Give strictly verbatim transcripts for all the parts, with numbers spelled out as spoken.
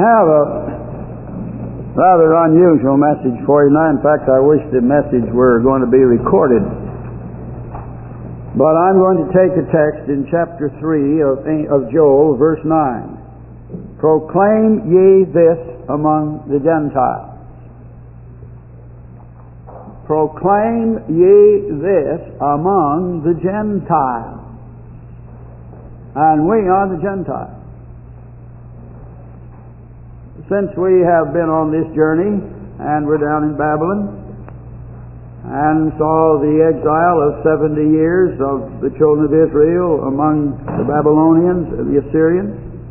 have a rather unusual message for you now. In fact, I wish the message were going to be recorded. But I'm going to take a text in chapter three of, of Joel, verse nine. Proclaim ye this among the Gentiles. Proclaim ye this among the Gentiles. And we are the Gentiles. Since we have been on this journey, and we're down in Babylon, and saw the exile of seventy years of the children of Israel among the Babylonians and the Assyrians,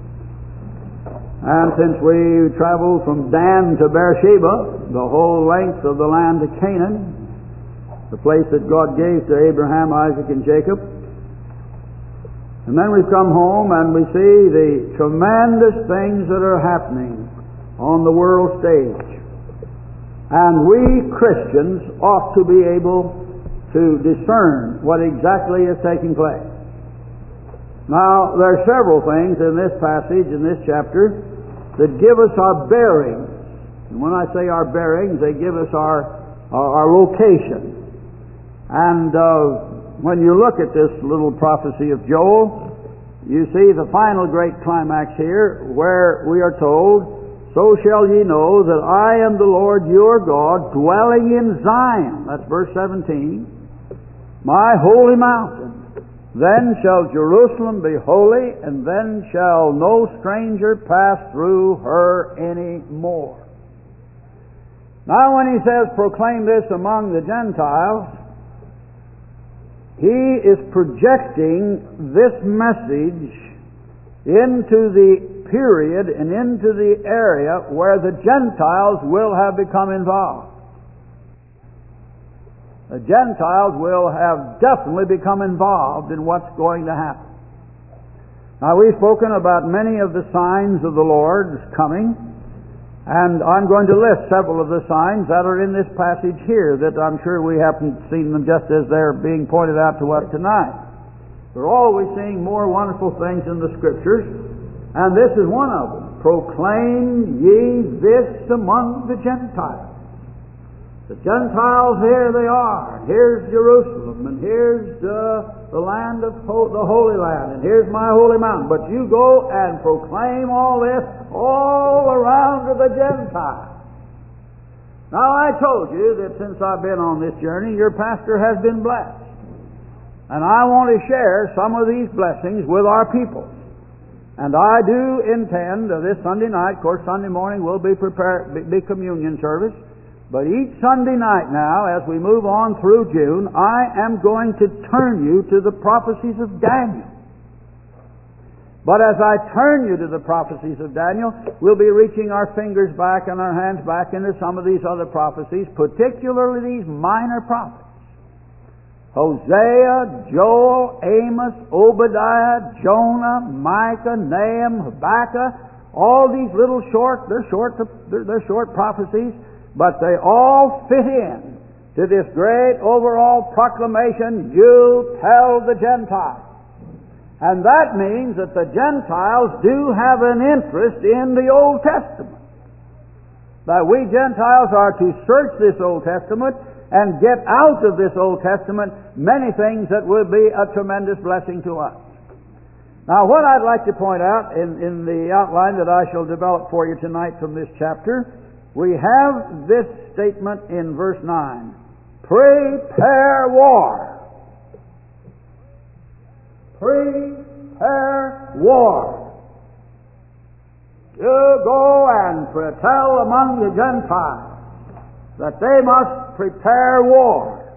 and since we traveled from Dan to Beersheba, the whole length of the land of Canaan, the place that God gave to Abraham, Isaac, and Jacob, and then we've come home and we see the tremendous things that are happening on the world stage. And we Christians ought to be able to discern what exactly is taking place. Now, there are several things in this passage, in this chapter, that give us our bearings. And when I say our bearings, they give us our, our, our location. And uh, when you look at this little prophecy of Joel, you see the final great climax here, where we are told, so shall ye know that I am the Lord your God, dwelling in Zion. That's verse seventeen. My holy mountain. Then shall Jerusalem be holy, and then shall no stranger pass through her any more. Now when he says, proclaim this among the Gentiles, he is projecting this message into the period and into the area where the Gentiles will have become involved. The Gentiles will have definitely become involved in what's going to happen. Now, we've spoken about many of the signs of the Lord's coming, and I'm going to list several of the signs that are in this passage here that I'm sure we haven't seen them just as they're being pointed out to us tonight. We're always seeing more wonderful things in the Scriptures, and this is one of them. Proclaim ye this among the Gentiles. The Gentiles, here they are. Here's Jerusalem, and here's uh, the land of ho- the Holy Land, and here's my holy mountain. But you go and proclaim all this all around to the Gentiles. Now, I told you that since I've been on this journey, your pastor has been blessed. And I want to share some of these blessings with our people. And I do intend uh, this Sunday night, of course Sunday morning will be prepare, be, be communion service, but each Sunday night now, as we move on through June, I am going to turn you to the prophecies of Daniel. But as I turn you to the prophecies of Daniel, we'll be reaching our fingers back and our hands back into some of these other prophecies, particularly these minor prophets. Hosea, Joel, Amos, Obadiah, Jonah, Micah, Nahum, Habakkuk, all these little short, they're short, they're, they're short prophecies, but they all fit in to this great overall proclamation, you tell the Gentiles. And that means that the Gentiles do have an interest in the Old Testament. That we Gentiles are to search this Old Testament and get out of this Old Testament many things that would be a tremendous blessing to us. Now, what I'd like to point out in, in the outline that I shall develop for you tonight from this chapter, we have this statement in verse nine. Prepare war. Prepare war. You go and tell among the Gentiles that they must prepare war.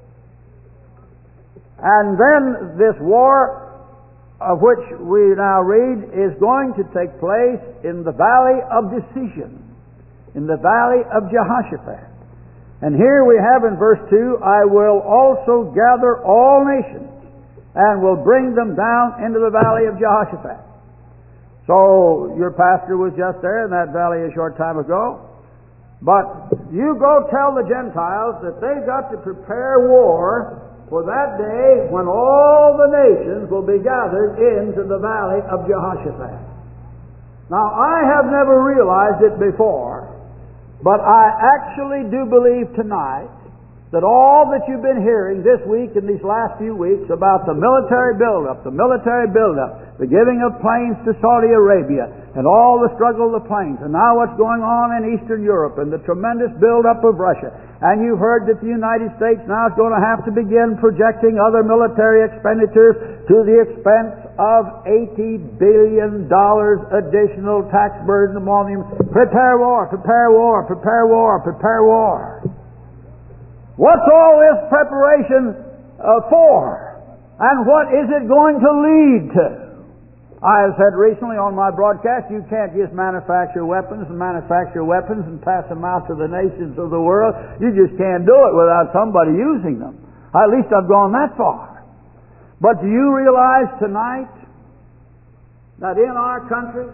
And then this war, of which we now read, is going to take place in the valley of decision, in the valley of Jehoshaphat. And here we have in verse two, I will also gather all nations and will bring them down into the valley of Jehoshaphat. So your pastor was just there in that valley a short time ago. But you go tell the Gentiles that they've got to prepare war for that day when all the nations will be gathered into the valley of Jehoshaphat. Now, I have never realized it before, but I actually do believe tonight that all that you've been hearing this week and these last few weeks about the military buildup, the military buildup, the giving of planes to Saudi Arabia, and all the struggle of the planes, and now what's going on in Eastern Europe, and the tremendous buildup of Russia, and you've heard that the United States now is going to have to begin projecting other military expenditures to the expense of eighty billion dollars additional tax burden upon them. Prepare war, prepare war, prepare war, prepare war. What's all this preparation uh, for? And what is it going to lead to? I have said recently on my broadcast, you can't just manufacture weapons and manufacture weapons and pass them out to the nations of the world. You just can't do it without somebody using them. At least I've gone that far. But do you realize tonight that in our country,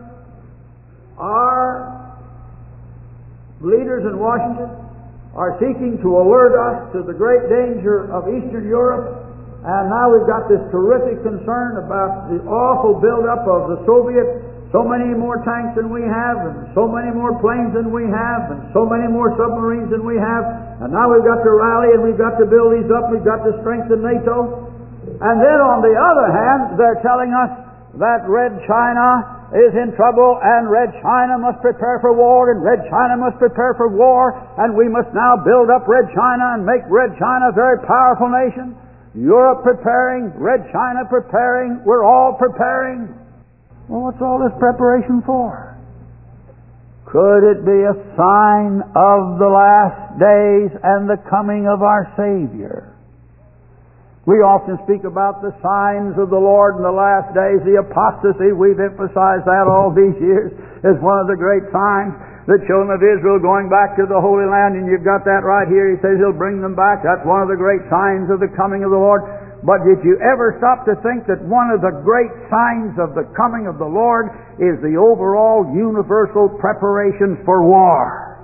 our leaders in Washington are seeking to alert us to the great danger of Eastern Europe, and now we've got this terrific concern about the awful buildup of the Soviets, so many more tanks than we have, and so many more planes than we have, and so many more submarines than we have, and now we've got to rally and we've got to build these up, we've got to strengthen NATO. And then on the other hand, they're telling us that Red China is in trouble, and Red China must prepare for war, and Red China must prepare for war, and we must now build up Red China and make Red China a very powerful nation. Europe preparing, Red China preparing, we're all preparing. Well, what's all this preparation for? Could it be a sign of the last days and the coming of our Savior? We often speak about the signs of the Lord in the last days. The apostasy, we've emphasized that all these years, is one of the great signs. The children of Israel going back to the Holy Land, and you've got that right here. He says He'll bring them back. That's one of the great signs of the coming of the Lord. But did you ever stop to think that one of the great signs of the coming of the Lord is the overall universal preparations for war?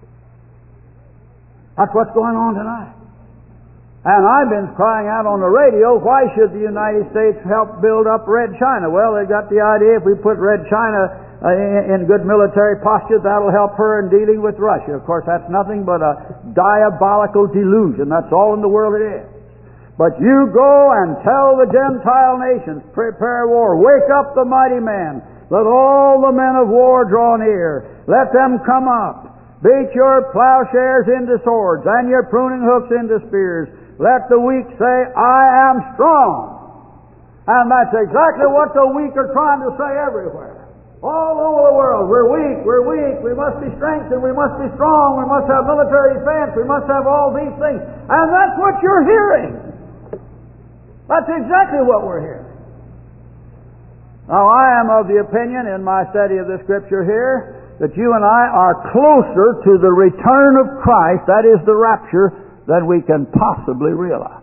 That's what's going on tonight. And I've been crying out on the radio, why should the United States help build up Red China? Well, they got the idea if we put Red China uh, in good military posture, that'll help her in dealing with Russia. Of course, that's nothing but a diabolical delusion. That's all in the world it is. But you go and tell the Gentile nations, prepare war, wake up the mighty men, let all the men of war draw near, let them come up, beat your plowshares into swords and your pruning hooks into spears. Let the weak say, I am strong. And that's exactly what the weak are trying to say everywhere. All over the world, we're weak, we're weak, we must be strengthened, we must be strong, we must have military defense, we must have all these things. And that's what you're hearing. That's exactly what we're hearing. Now, I am of the opinion in my study of the Scripture here that you and I are closer to the return of Christ, that is the rapture, than we can possibly realize.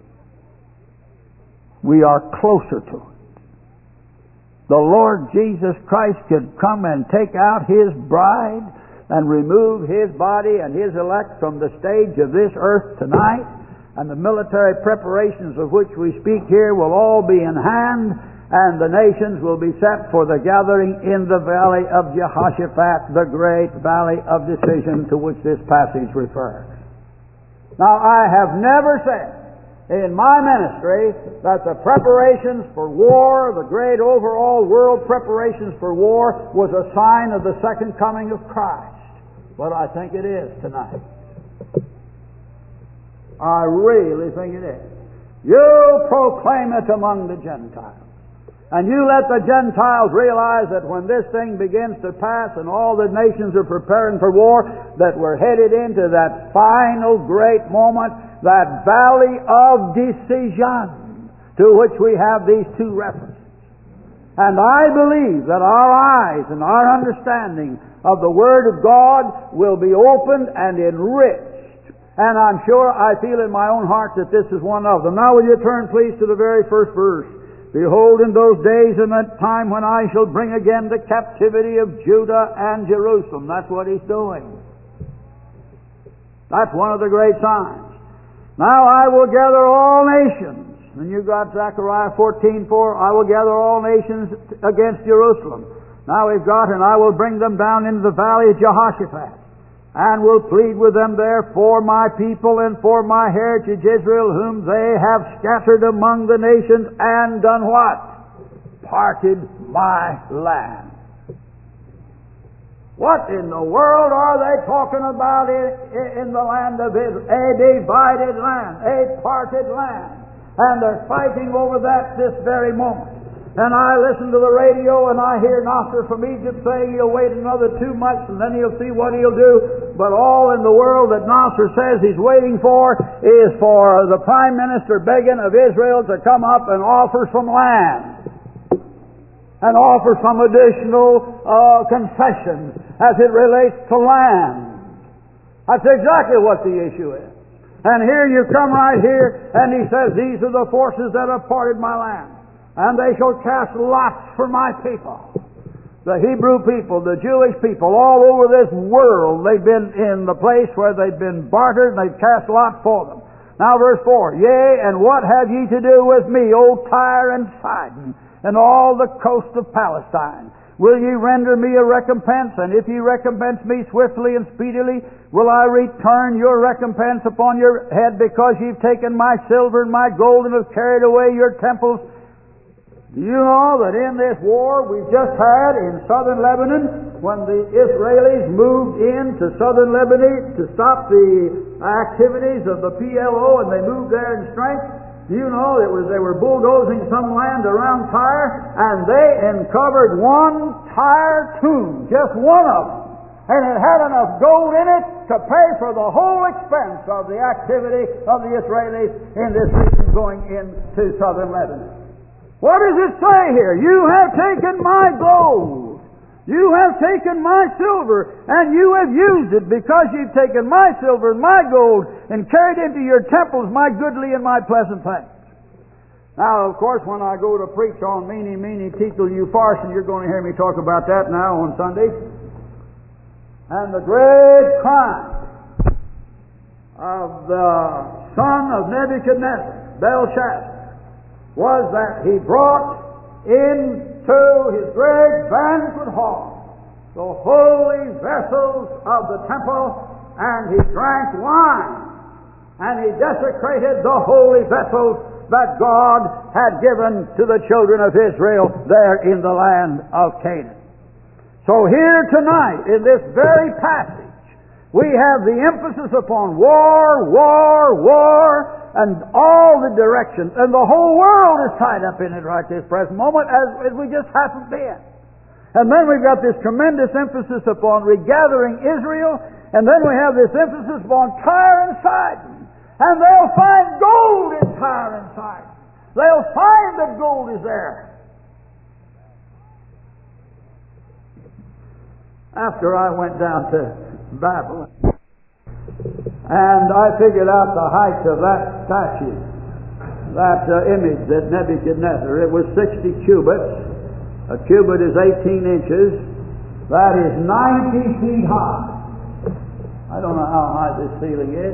We are closer to it. The Lord Jesus Christ could come and take out His bride and remove His body and His elect from the stage of this earth tonight, and the military preparations of which we speak here will all be in hand, and the nations will be set for the gathering in the valley of Jehoshaphat, the great valley of decision to which this passage refers. Now, I have never said in my ministry that the preparations for war, the great overall world preparations for war, was a sign of the second coming of Christ. But I think it is tonight. I really think it is. You proclaim it among the Gentiles. And you let the Gentiles realize that when this thing begins to pass and all the nations are preparing for war, that we're headed into that final great moment, that valley of decision, to which we have these two references. And I believe that our eyes and our understanding of the Word of God will be opened and enriched. And I'm sure I feel in my own heart that this is one of them. Now will you turn please to the very first verse. Behold, in those days and that time when I shall bring again the captivity of Judah and Jerusalem. That's what He's doing. That's one of the great signs. Now I will gather all nations. And you've got Zechariah fourteen four. I will gather all nations against Jerusalem. Now we've got, and I will bring them down into the valley of Jehoshaphat, and will plead with them there for my people and for my heritage Israel, whom they have scattered among the nations, and done what? Parted my land. What in the world are they talking about in, in the land of Israel? A divided land, a parted land. And they're fighting over that this very moment. And I listen to the radio and I hear Nasser from Egypt saying he'll wait another two months and then he'll see what he'll do. But all in the world that Nasser says he's waiting for is for the Prime Minister Begin of Israel to come up and offer some land. And offer some additional uh, concessions as it relates to land. That's exactly what the issue is. And here you come right here, and he says, these are the forces that have parted my land, and they shall cast lots for my people. The Hebrew people, the Jewish people, all over this world, they've been in the place where they've been bartered, and they've cast lots for them. Now verse four, yea, and what have ye to do with me, O Tyre and Sidon, and all the coast of Palestine? Will ye render me a recompense? And if ye recompense me swiftly and speedily, will I return your recompense upon your head, because ye've taken my silver and my gold and have carried away your temples? Do you know that in this war we've just had in southern Lebanon, when the Israelis moved into southern Lebanon to stop the activities of the P L O, and they moved there in strength? You know, it was they were bulldozing some land around Tyre, and they uncovered one Tyre tomb, just one of them. And it had enough gold in it to pay for the whole expense of the activity of the Israelis in this region going into southern Lebanon. What does it say here? You have taken my gold. You have taken my silver, and you have used it, because you've taken my silver and my gold and carried into your temples my goodly and my pleasant things. Now, of course, when I go to preach on meeny, meeny, tekel, upharsin, you're going to hear me talk about that now on Sunday. And the great crime of the son of Nebuchadnezzar, Belshazzar, was that he brought in to his great banquet hall the holy vessels of the temple, and he drank wine, and he desecrated the holy vessels that God had given to the children of Israel there in the land of Canaan. So here tonight, in this very passage, we have the emphasis upon war, war, war, and all the directions, and the whole world is tied up in it right this present moment, as, as we just haven't been. And then we've got this tremendous emphasis upon regathering Israel, and then we have this emphasis upon Tyre and Sidon. And they'll find gold in Tyre and Sidon. They'll find that gold is there. After I went down to Babylon, and I figured out the height of that statue, that uh, image that Nebuchadnezzar, it was sixty cubits. A cubit is eighteen inches. That is ninety feet high. I don't know how high this ceiling is.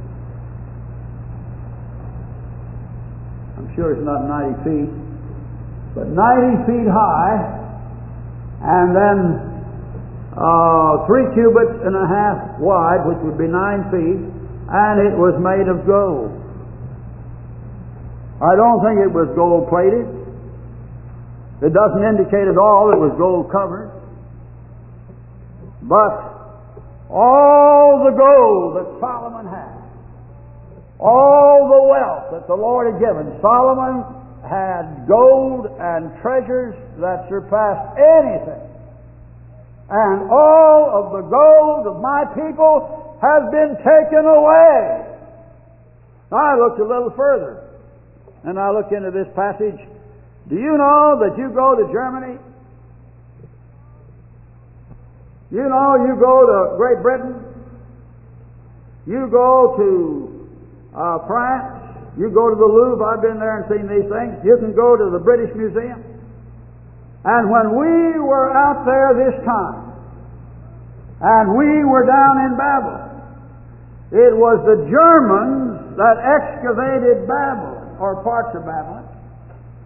I'm sure it's not ninety feet. But ninety feet high, and then uh, three cubits and a half wide, which would be nine feet, and it was made of gold. I don't think it was gold plated. It doesn't indicate at all it was gold covered. But all the gold that Solomon had, all the wealth that the Lord had given, Solomon had gold and treasures that surpassed anything. And all of the gold of my people has been taken away. I looked a little further, and I looked into this passage. Do you know that you go to Germany? You know you go to Great Britain? You go to uh, France? You go to the Louvre? I've been there and seen these things. You can go to the British Museum. And when we were out there this time, and we were down in Babylon, it was the Germans that excavated Babylon, or parts of Babylon,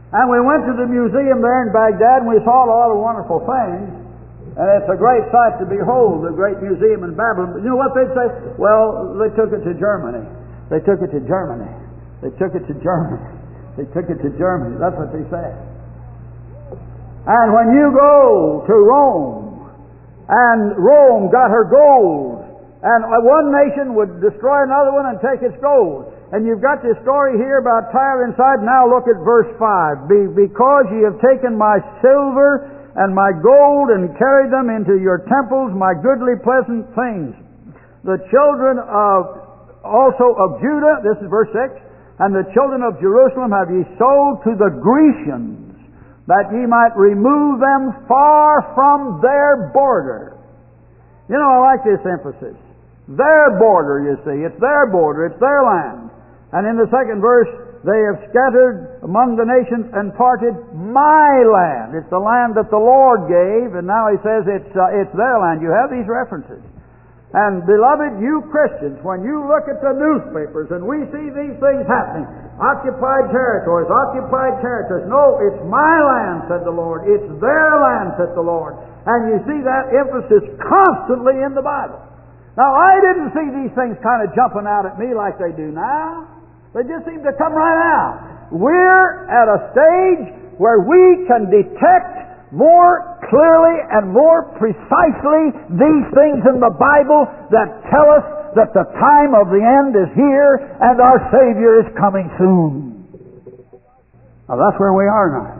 And we went to the museum there in Baghdad, and we saw a lot of wonderful things. And it's a great sight to behold, the great museum in Babylon. But you know what they'd say? Well, they took it to Germany. They took it to Germany. They took it to Germany. They took it to Germany. That's what they said. And when you go to Rome, and Rome got her gold, and one nation would destroy another one and take its gold. And you've got this story here about Tyre inside. Now look at verse five. Be, because ye have taken my silver and my gold and carried them into your temples, my goodly pleasant things. The children of also of Judah, this is verse six, and the children of Jerusalem have ye sold to the Grecians, that ye might remove them far from their border. You know, I like this emphasis. Their border, you see. It's their border. It's their land. And in the second verse, they have scattered among the nations and parted my land. It's the land that the Lord gave, and now he says it's, uh, it's their land. You have these references. And beloved, you Christians, when you look at the newspapers and we see these things happening, occupied territories, occupied territories, no, it's my land, said the Lord. It's their land, said the Lord. And you see that emphasis constantly in the Bible. Now, I didn't see these things kind of jumping out at me like they do now. They just seem to come right out. We're at a stage where we can detect more clearly and more precisely these things in the Bible that tell us that the time of the end is here and our Savior is coming soon. Now, that's where we are now.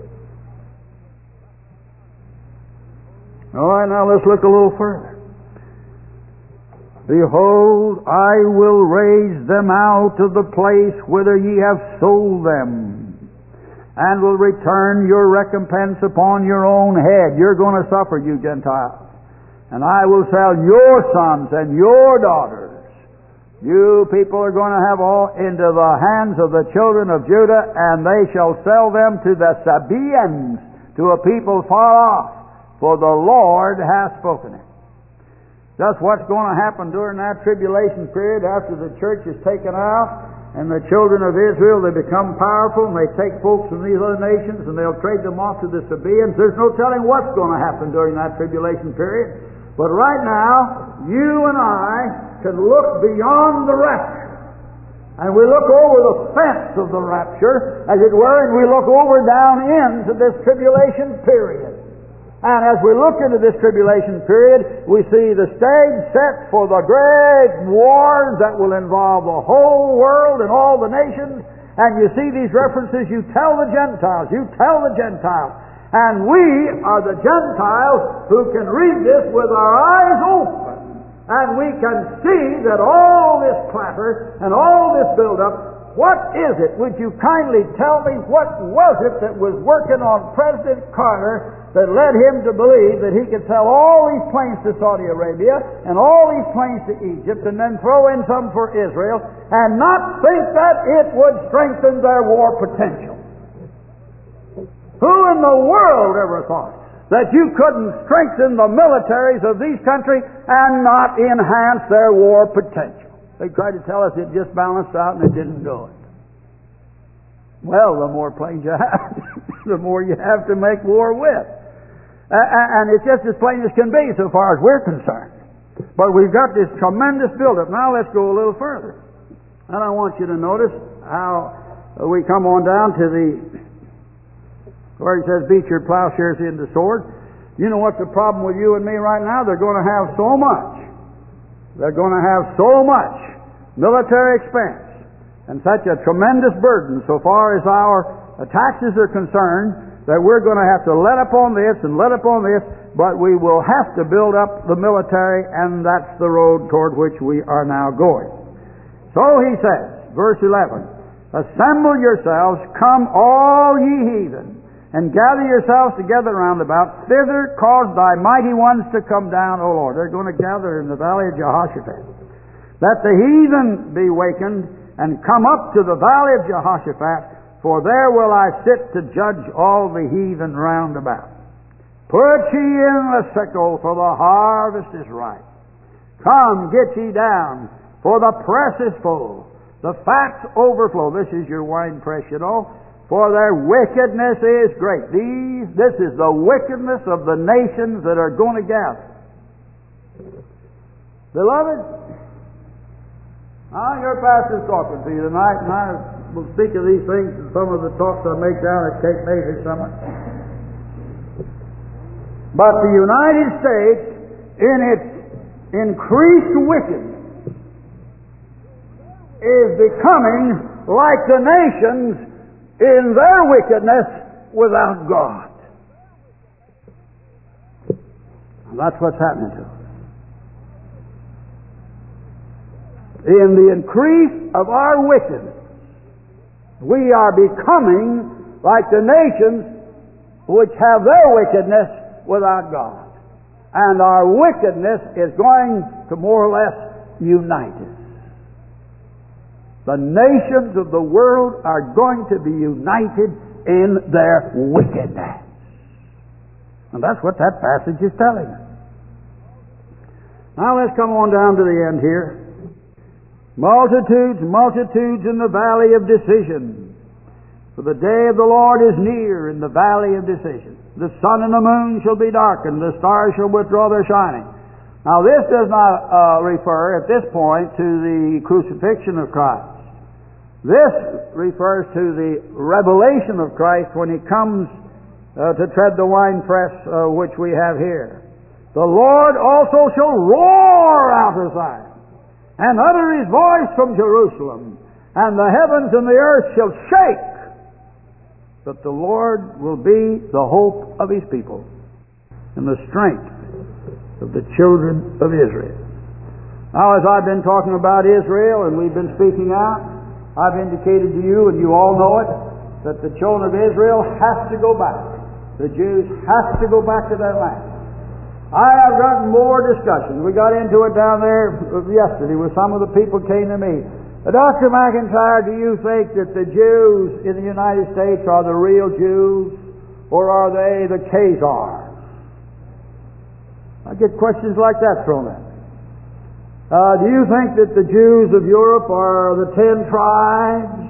All right, now let's look a little further. Behold, I will raise them out of the place whither ye have sold them, and will return your recompense upon your own head. You're going to suffer, you Gentiles. And I will sell your sons and your daughters. You people are going to have all into the hands of the children of Judah, and they shall sell them to the Sabaeans, to a people far off, for the Lord hath spoken it. That's what's going to happen during that tribulation period after the church is taken out and the children of Israel, they become powerful and they take folks from these other nations and they'll trade them off to the Sabaeans. There's no telling what's going to happen during that tribulation period. But right now, you and I can look beyond the rapture. And we look over the fence of the rapture, as it were, and we look over down into this tribulation period. And as we look into this tribulation period, we see the stage set for the great wars that will involve the whole world and all the nations. And you see these references, you tell the Gentiles, you tell the Gentiles. And we are the Gentiles who can read this with our eyes open. And we can see that all this clatter and all this buildup, what is it? Would you kindly tell me what was it that was working on President Carter that led him to believe that he could sell all these planes to Saudi Arabia and all these planes to Egypt and then throw in some for Israel and not think that it would strengthen their war potential? Who in the world ever thought that you couldn't strengthen the militaries of these countries and not enhance their war potential? They tried to tell us it just balanced out and it didn't do it. Well, the more planes you have, the more you have to make war with. Uh, and it's just as plain as can be so far as we're concerned. But we've got this tremendous buildup. Now let's go a little further. And I want you to notice how we come on down to the, where he says, beat your plowshares into swords. You know what's the problem with you and me right now? They're going to have so much. They're going to have so much military expense and such a tremendous burden so far as our taxes are concerned, that we're going to have to let up on this and let up on this, but we will have to build up the military, and that's the road toward which we are now going. So he says, verse eleven, assemble yourselves, come all ye heathen, and gather yourselves together round about, thither cause thy mighty ones to come down, O Lord. They're going to gather in the valley of Jehoshaphat. That the heathen be wakened, and come up to the valley of Jehoshaphat, for there will I sit to judge all the heathen round about. Put ye in the sickle, for the harvest is ripe. Come, get ye down, for the press is full. The fats overflow. This is your wine press, you know. for their wickedness is great. These, this is the wickedness of the nations that are going to gather. Beloved, now your pastor's talking to you tonight, and I will speak of these things in some of the talks I make down at Cape May this summer. But the United States, in its increased wickedness, is becoming like the nations in their wickedness without God. And that's what's happening to us. In the increase of our wickedness, we are becoming like the nations which have their wickedness without God. And our wickedness is going to more or less unite us. The nations of the world are going to be united in their wickedness. And that's what that passage is telling us. Now let's come on down to the end here. Multitudes, multitudes in the valley of decision. For the day of the Lord is near in the valley of decision. The sun and the moon shall be darkened, the stars shall withdraw their shining. Now this does not uh, refer at this point to the crucifixion of Christ. This refers to the revelation of Christ when He comes uh, to tread the winepress uh, which we have here. The Lord also shall roar out of Zion, and utter His voice from Jerusalem, and the heavens and the earth shall shake. But the Lord will be the hope of His people, and the strength of the children of Israel. Now, as I've been talking about Israel, and we've been speaking out, I've indicated to you, and you all know it, that the children of Israel have to go back. The Jews have to go back to their land. I have gotten more discussion. We got into it down there yesterday with some of the people came to me. Doctor McIntyre, do you think that the Jews in the United States are the real Jews, or are they the Khazars? I get questions like that thrown at me. Uh, do you think that the Jews of Europe are the ten tribes?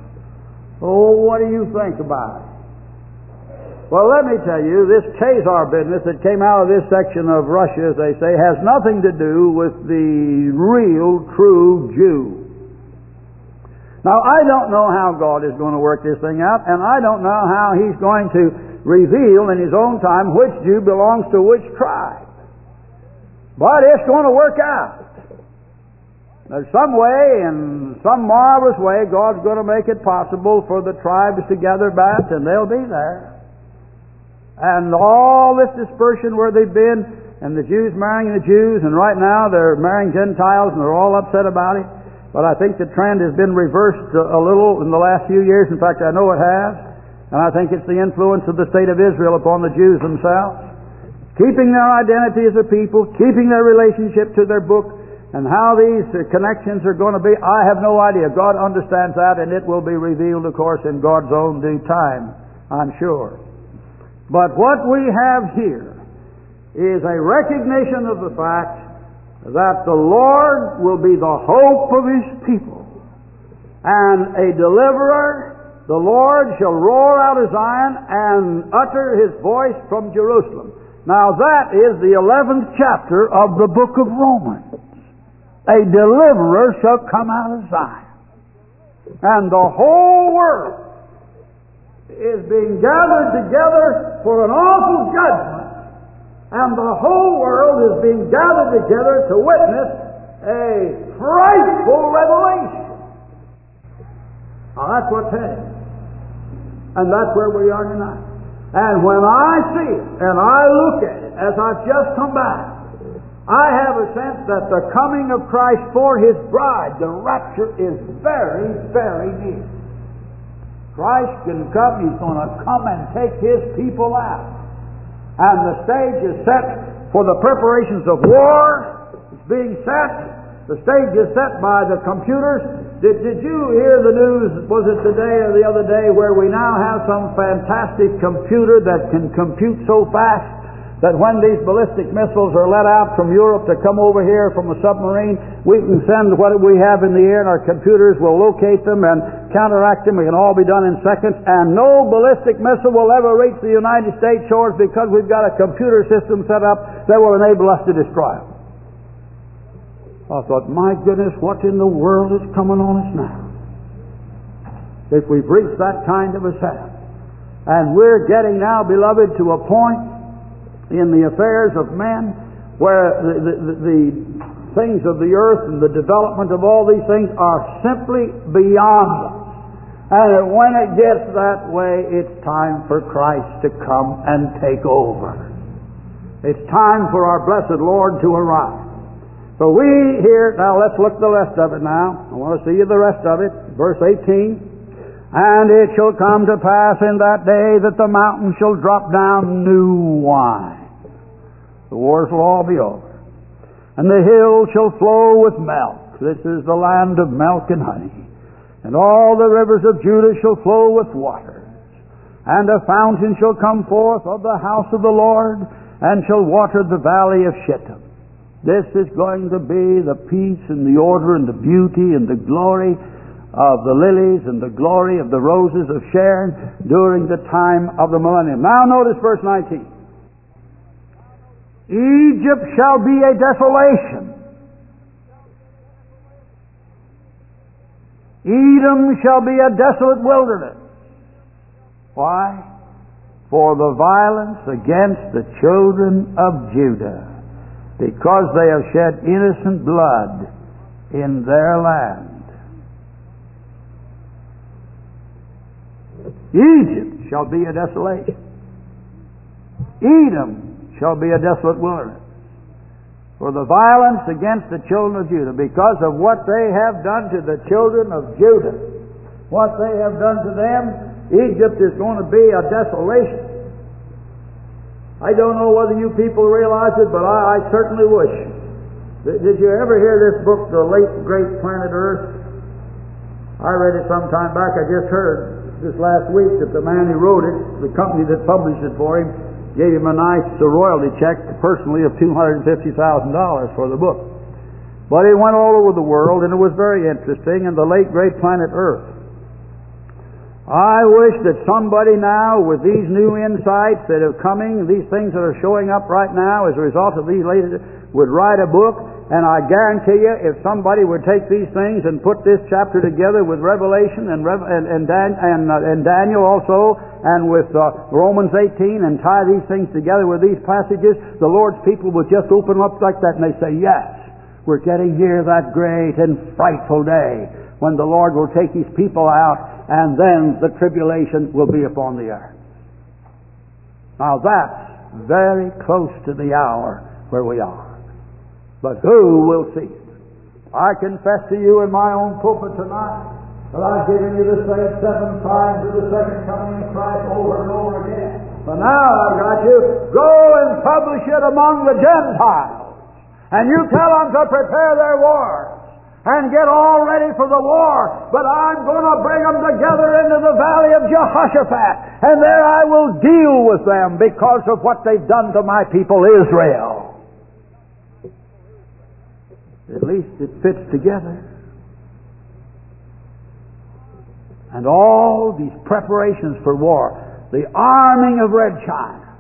Oh, what do you think about it? Well, let me tell you, this Khazar business that came out of this section of Russia, as they say, has nothing to do with the real, true Jew. Now, I don't know how God is going to work this thing out, and I don't know how He's going to reveal in His own time which Jew belongs to which tribe. But it's going to work out. There's some way, in some marvelous way, God's going to make it possible for the tribes to gather back, and they'll be there. And all this dispersion where they've been, and the Jews marrying the Jews, and right now they're marrying Gentiles, and they're all upset about it. But I think the trend has been reversed a little in the last few years. In fact, I know it has. And I think it's the influence of the state of Israel upon the Jews themselves. Keeping their identity as a people, keeping their relationship to their book, and how these connections are going to be, I have no idea. God understands that, and it will be revealed, of course, in God's own due time, I'm sure. But what we have here is a recognition of the fact that the Lord will be the hope of His people, and a deliverer. The Lord shall roar out of Zion and utter His voice from Jerusalem. Now that is the eleventh chapter of the book of Romans. A deliverer shall come out of Zion. And the whole world is being gathered together for an awful judgment. And the whole world is being gathered together to witness a frightful revelation. Now that's what's heading. And that's where we are tonight. And when I see it, and I look at it, as I've just come back, I have a sense that the coming of Christ for His bride, the rapture, is very, very near. Christ can come, He's going to come and take His people out. And the stage is set for the preparations of war. It's being set. The stage is set by the computers. Did, did you hear the news, was it today or the other day, where we now have some fantastic computer that can compute so fast that when these ballistic missiles are let out from Europe to come over here from a submarine, we can send what we have in the air and our computers will locate them and counteract them. It can all be done in seconds, and no ballistic missile will ever reach the United States shores because we've got a computer system set up that will enable us to destroy them. I thought, my goodness, what in the world is coming on us now? If we've reached that kind of a setup. And we're getting now, beloved, to a point in the affairs of men where the, the, the things of the earth and the development of all these things are simply beyond us. And when it gets that way, it's time for Christ to come and take over. It's time for our blessed Lord to arrive. So we here, now let's look at the rest of it now. I want to see you the rest of it. Verse eighteen. And it shall come to pass in that day that the mountains shall drop down new wine. The wars will all be over. And the hills shall flow with milk. This is the land of milk and honey. And all the rivers of Judah shall flow with waters. And a fountain shall come forth of the house of the Lord, and shall water the valley of Shittim. This is going to be the peace and the order and the beauty and the glory of the lilies and the glory of the roses of Sharon during the time of the millennium. Now notice verse nineteen. Egypt shall be a desolation. Edom shall be a desolate wilderness. Why? For the violence against the children of Judah, because they have shed innocent blood in their land. Egypt shall be a desolation. Edom shall be a desolate wilderness. For the violence against the children of Judah, because of what they have done to the children of Judah. What they have done to them, Egypt is going to be a desolation. I don't know whether you people realize it, but I, I certainly wish. Did you ever hear this book, The Late Great Planet Earth? I read it some time back. I just heard this last week that the man who wrote it, the company that published it for him, gave him a nice royalty check personally of two hundred fifty thousand dollars for the book. But it went all over the world, and it was very interesting, and The Late Great Planet Earth. I wish that somebody now, with these new insights that are coming, these things that are showing up right now as a result of these latest, would write a book. And I guarantee you, if somebody would take these things and put this chapter together with Revelation and Rev- and and, Dan- and, uh, and Daniel also, and with uh, Romans eighteen, and tie these things together with these passages, the Lord's people would just open up like that, and they say, yes, we're getting near that great and frightful day when the Lord will take His people out, and then the tribulation will be upon the earth. Now that's very close to the hour where we are. But who will see it? I confess to you in my own pulpit tonight that I've given you the same seven signs of the second coming of Christ over and over again. But now I've got you, go and publish it among the Gentiles. And you tell them to prepare their wars and get all ready for the war. But I'm going to bring them together into the valley of Jehoshaphat. And there I will deal with them because of what they've done to my people Israel. At least it fits together. And all these preparations for war, the arming of Red China,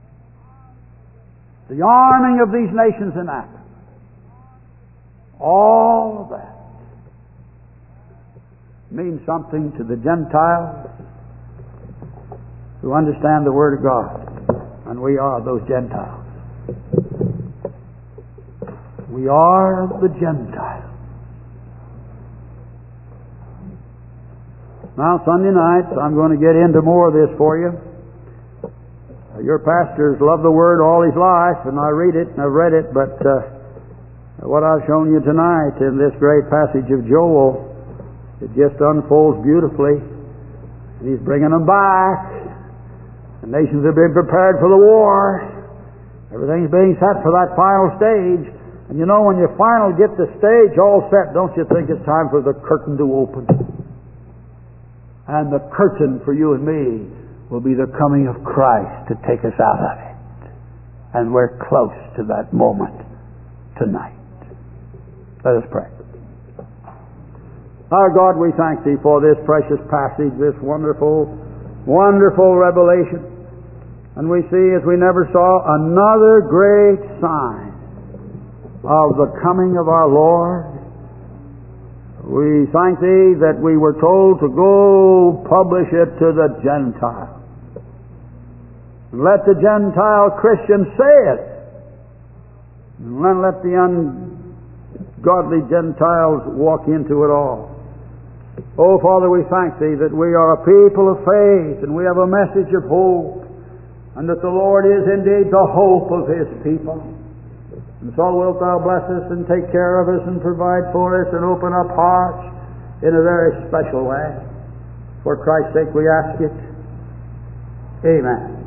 the arming of these nations in Africa, all of that means something to the Gentiles who understand the Word of God. And we are those Gentiles. We are the Gentiles. Now, Sunday nights, I'm going to get into more of this for you. Your pastors love the Word all his life, and I read it, and I've read it, but uh, what I've shown you tonight in this great passage of Joel, it just unfolds beautifully. He's bringing them back. The nations have been prepared for the war. Everything's being set for that final stage. And you know, when you finally get the stage all set, don't you think it's time for the curtain to open? And the curtain for you and me will be the coming of Christ to take us out of it. And we're close to that moment tonight. Let us pray. Our God, we thank Thee for this precious passage, this wonderful, wonderful revelation. And we see, as we never saw, another great sign of the coming of our Lord. We thank Thee that we were told to go publish it to the Gentiles. Let the Gentile Christians say it. And then let the ungodly Gentiles walk into it all. Oh, Father, we thank Thee that we are a people of faith and we have a message of hope, and that the Lord is indeed the hope of His people. And so wilt Thou bless us and take care of us and provide for us and open up hearts in a very special way. For Christ's sake we ask it. Amen.